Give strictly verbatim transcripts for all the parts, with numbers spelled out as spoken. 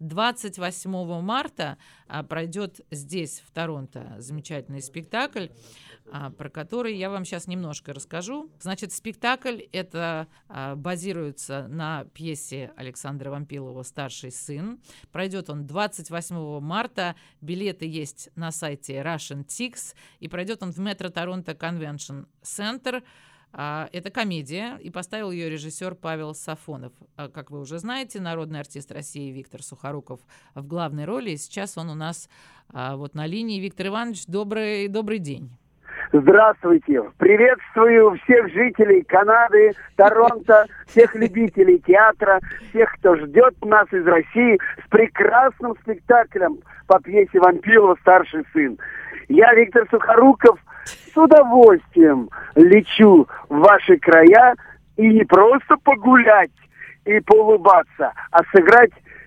двадцать восьмого марта а, пройдет здесь, в Торонто, замечательный спектакль, а, про который я вам сейчас немножко расскажу. Значит, спектакль это а, базируется на пьесе Александра Вампилова «Старший сын». Пройдет он двадцать восьмого марта. Билеты есть на сайте Russian Tix. И пройдет он в Metro Toronto Convention Center. Это комедия, и поставил ее режиссер Павел Сафонов. Как вы уже знаете, народный артист России Виктор Сухоруков в главной роли. И сейчас он у нас вот на линии. Виктор Иванович, добрый, добрый день. Здравствуйте. Приветствую всех жителей Канады, Торонто, всех любителей театра, всех, кто ждет нас из России с прекрасным спектаклем по пьесе Вампилова «Старший сын». Я, Виктор Сухоруков, с удовольствием лечу в ваши края и не просто погулять и поулыбаться, а сыграть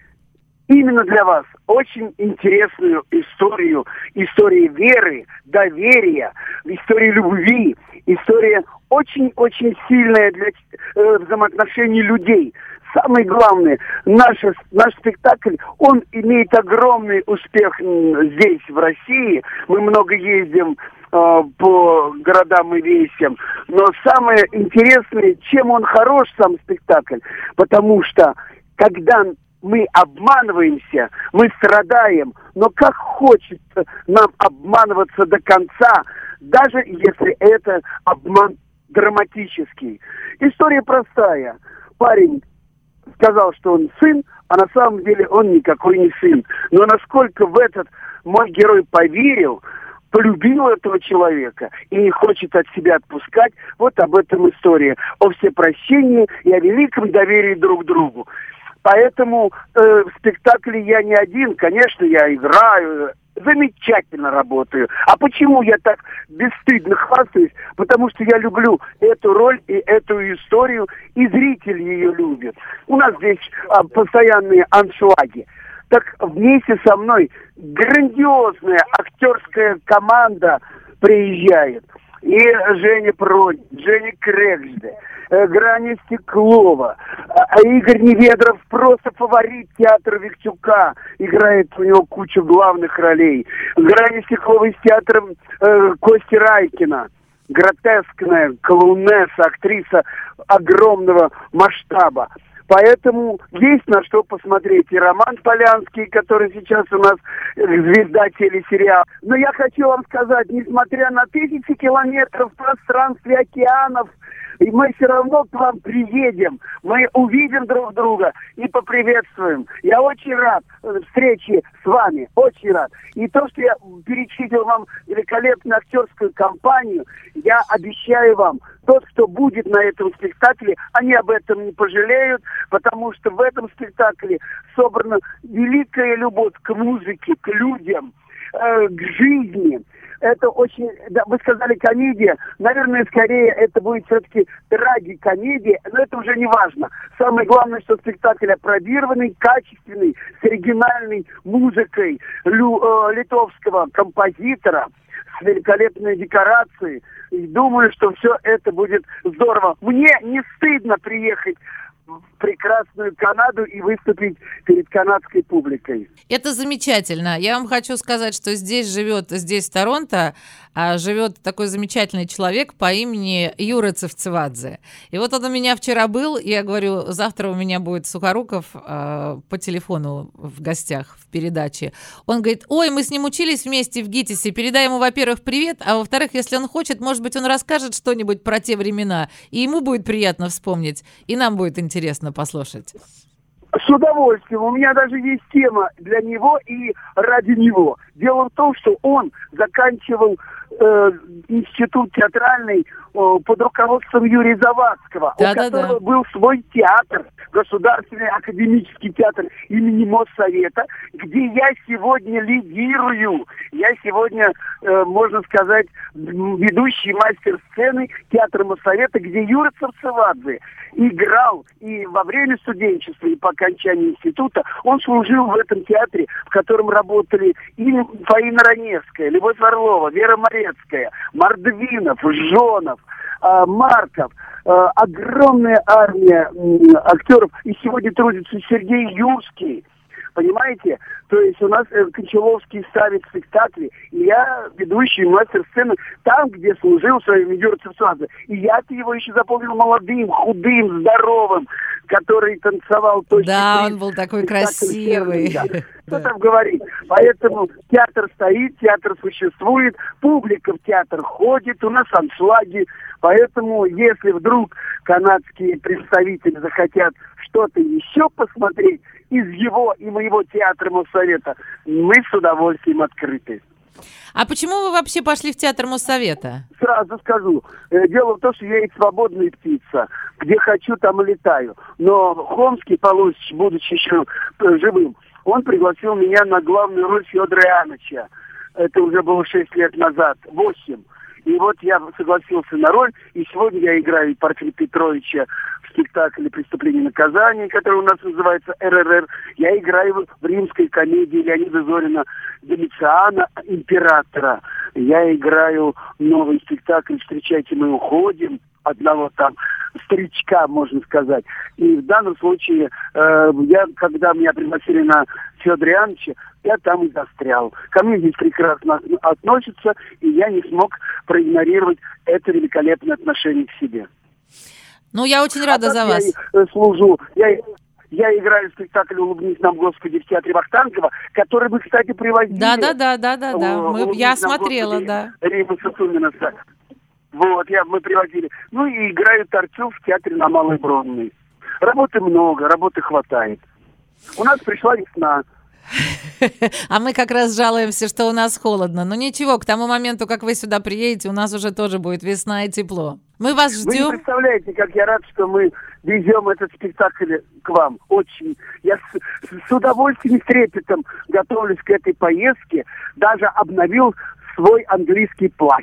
именно для вас очень интересную историю, историю веры, доверия, историю любви, история очень-очень сильная для э, взаимоотношений людей. Самое главное, наш, наш спектакль, он имеет огромный успех здесь, в России. Мы много ездим э, по городам и весям. Но самое интересное, чем он хорош, сам спектакль, потому что, когда мы обманываемся, мы страдаем, но как хочется нам обманываться до конца, даже если это обман драматический. История простая. Парень сказал, что он сын, а на самом деле он никакой не сын. Но насколько в этот мой герой поверил, полюбил этого человека и не хочет от себя отпускать, вот об этом история. О всепрощении и о великом доверии друг к другу. Поэтому э, в спектакле я не один, конечно, я играю, замечательно работаю. А почему я так бесстыдно хвастаюсь? Потому что я люблю эту роль и эту историю, и зритель ее любит. У нас здесь а, постоянные аншлаги. Так вместе со мной грандиозная актерская команда приезжает. И Женя Пронь, Женя Крекжде, Граня Стеклова, а Игорь Неведров просто фаворит театра Виктюка, играет у него кучу главных ролей. Граня Стеклова из театра э, Кости Райкина, гротескная клоунесса, актриса огромного масштаба. Поэтому есть на что посмотреть. И Роман Полянский, который сейчас у нас звезда телесериала. Но я хочу вам сказать, несмотря на тысячи километров в пространстве океанов, и мы все равно к вам приедем, мы увидим друг друга и поприветствуем. Я очень рад встрече с вами, очень рад. И то, что я перечислил вам великолепную актерскую компанию, я обещаю вам, тот, кто будет на этом спектакле, они об этом не пожалеют, потому что в этом спектакле собрана великая любовь к музыке, к людям, э, к жизни. Это очень, да, вы сказали комедия, наверное, скорее это будет все-таки трагикомедия, но это уже не важно. Самое главное, что спектакль апробированный, качественный, с оригинальной музыкой лю, э, литовского композитора, с великолепной декорацией. И думаю, что все это будет здорово. Мне не стыдно приехать в прекрасную Канаду и выступить перед канадской публикой. Это замечательно. Я вам хочу сказать, что здесь живет, здесь в Торонто, живет такой замечательный человек по имени Юра Цевцевадзе. И вот он у меня вчера был, и я говорю, завтра у меня будет Сухоруков э, по телефону в гостях в передаче. Он говорит, ой, мы с ним учились вместе в ГИТИСе, передай ему, во-первых, привет, а во-вторых, если он хочет, может быть, он расскажет что-нибудь про те времена, и ему будет приятно вспомнить, и нам будет интересно послушать. С удовольствием. У меня даже есть тема для него и ради него. Дело в том, что он заканчивал э, институт театральный э, под руководством Юрия Завадского, да, у да, которого да. был свой театр, Государственный академический театр имени Моссовета, где я сегодня лидирую. Я сегодня, э, можно сказать, ведущий мастер сцены театра Моссовета, где Юра Цевцевадзе играл и во время студенчества, и по окончании института. Он служил в этом театре, в котором работали и Фаина Раневская, Любовь Орлова, Вера Морецкая, Мордвинов, Жонов, э, Марков. Э, огромная армия э, актеров. И сегодня трудится Сергей Юрский. Понимаете? То есть у нас э, Кончаловский ставит спектакли, и я ведущий мастер сцены там, где служил своим Юрцев Саза. И я-то его еще запомнил молодым, худым, здоровым, который танцевал точно. Да, он был такой красивый. Что там говорить? Поэтому театр стоит, театр существует, публика в театр ходит, у нас аншлаги. Поэтому, если вдруг канадские представители захотят что-то еще посмотреть из его и моего театра Моссовета, мы с удовольствием открыты. А почему вы вообще пошли в театр Моссовета? Сразу скажу. Дело в том, что я и свободная птица. Где хочу, там и летаю. Но Хомский Полосич, будучи еще живым, он пригласил меня на главную роль Федора Иоанновича. Это уже было шесть лет назад, восемь. И вот я согласился на роль, и сегодня я играю Порфирия Петровича в спектакле «Преступление и наказание», который у нас называется эр эр эр. Я играю в римской комедии Леонида Зорина «Домициана, императора». Я играю новый спектакль «Встречайте, мы уходим», одного там старичка, можно сказать. И в данном случае, э, я, когда меня пригласили на Федора Иоанновича, я там и застрял. Ко мне здесь прекрасно относятся, и я не смог проигнорировать это великолепное отношение к себе. Ну, я очень рада а за вас. Я э, служу. Я, я играю в спектакль «Улыбнись нам, Господи» в театре Вахтангова, который вы, кстати, привозили. Да-да-да-да-да. Мы, я смотрела, Господи, да. Рима Сатунина. Вот, я, мы привозили. Ну и играю Торцов в театре на Малой Бронной. Работы много, работы хватает. У нас пришла весна. А мы как раз жалуемся, что у нас холодно. Но ничего, к тому моменту, как вы сюда приедете, у нас уже тоже будет весна и тепло. Мы вас ждем. Вы не представляете, как я рад, что мы везем этот спектакль к вам. Очень. Я с, с удовольствием и трепетом готовлюсь к этой поездке. Даже обновил свой английский плащ.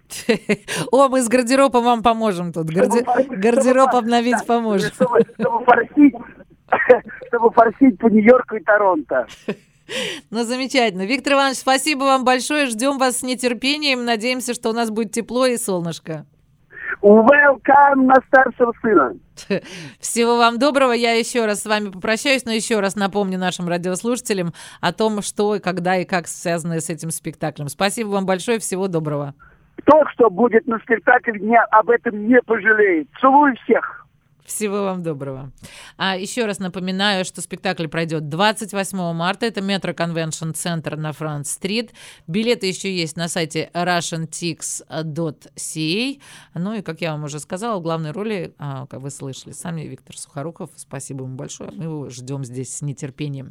О, мы с гардеробом вам поможем тут. Гарди... Чтобы, Гардероб чтобы, обновить да, поможем. Чтобы, чтобы, форсить, чтобы форсить по Нью-Йорку и Торонто. Ну, замечательно. Виктор Иванович, спасибо вам большое. Ждем вас с нетерпением. Надеемся, что у нас будет тепло и солнышко. Welcome на старшего сына. Всего вам доброго. Я еще раз с вами попрощаюсь, но еще раз напомню нашим радиослушателям о том, что, когда и как связано с этим спектаклем. Спасибо вам большое. Всего доброго. Тот, кто будет на спектакле, не, об этом не пожалеет. Целую всех. Всего вам доброго. А еще раз напоминаю, что спектакль пройдет двадцать восьмого марта. Это Metro Convention Center на Франц-стрит. Билеты еще есть на сайте russian tix dot c a. Ну и, как я вам уже сказала, в главной роли, как вы слышали, сами Виктор Сухоруков. Спасибо ему большое. Мы его ждем здесь с нетерпением.